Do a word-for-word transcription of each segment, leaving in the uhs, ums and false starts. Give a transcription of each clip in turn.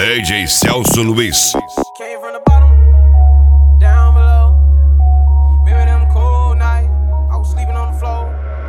D J Celso Luiz. Came from the bottom, down below. Remember them cold nights, I was sleeping on the floor.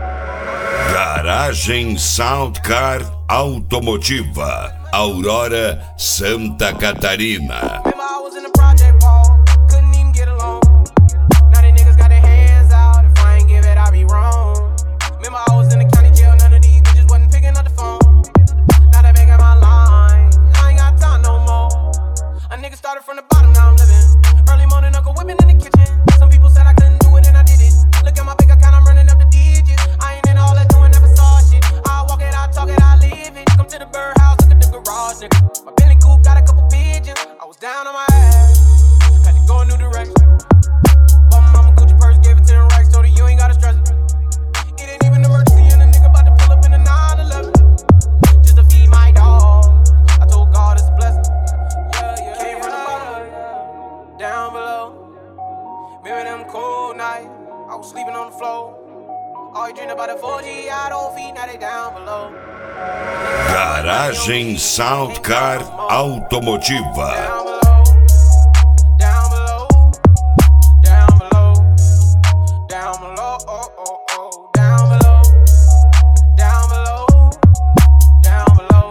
Garagem Soundcar Automotiva, Aurora, Santa Catarina. Remember I was in the project wall, couldn't even get along. Now they niggas got their hands out, if I ain't give it, I be wrong. Remember I was in the county jail, none of these bitches wasn't picking up the phone. Now they making my line, I ain't got time no more. A nigga started from the bottom, now I'm living. Early morning, Uncle whipping in the kitchen. Some people said I couldn't do it and I did it. Look at my bank account, I'm running up the digits. I ain't in all that doing, never saw shit. I walk it, I talk it, I live it. Come to the birdhouse, look at the garage, nigga. My Bentley coupe got a couple pigeons. I was down on my ass, had to go a new direction. Bought my mama Gucci purse, gave it to them racks, told her you ain't gotta stress it. It ain't even an emergency and a nigga about to pull up in a nine eleven. Just to feed my dog, I told God it's a blessing. Yeah, yeah, came from the bottom, down below. Remember them cold nights, I was sleeping on the floor. All you dream about the four G, I don't feed, now they down below. Garagem Soundcar Automotiva. Down below, down below, down below, down below, oh, oh, oh, down below, down below, down below.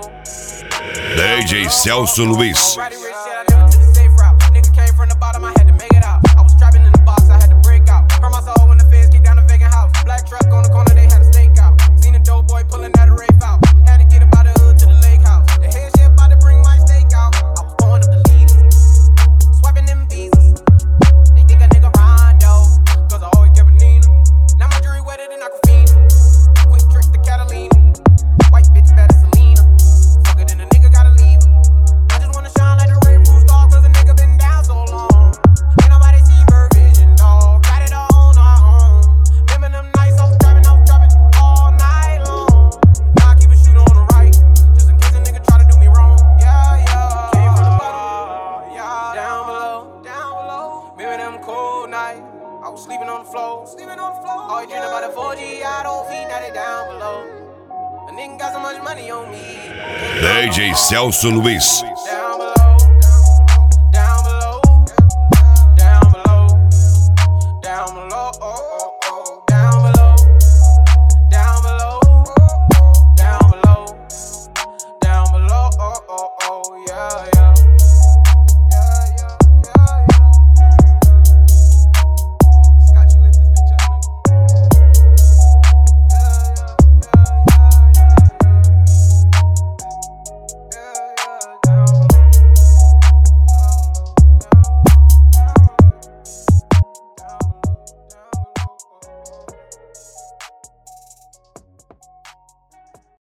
D J Celso Luiz. Already rich shit, I never took the safe route. Nigga came from the bottom, I had to make it out. I was trapping in the box, I had to break out. Hurt my soul when the feds kicked down the vacant house. Black truck on the corner, they had a stake out. Seen a dope boy pulling that Rafe out. Had to get up out the hood to the lake house. The head shit about to bring my steak out. I was throwing up the leaders, swiping them visas. They think a nigga Rondo, cause I always kept a Nina. Now my jewelry wetter than Aquafina. Quick trick to Catalina. White bitch better Selena. Fuck it, and a nigga gotta leave her. I just wanna shine like the Ray Bruce dog, cause a nigga been down so long. Ain't nobody see bird vision, dog. Got it all on our own. Remember them nights I was driving, I was driving all night long. Now I keep a shooter on the right, just in case a nigga try to do me wrong. Yeah, yeah. Came from the bottom, yeah. Down below, down below. Remember them cold nights, I was sleeping on the floor. Sleeping on the floor. All you dream about the four G, I don't feed, now they down below. A nigga got so much money on me. D J Celso Luiz. Down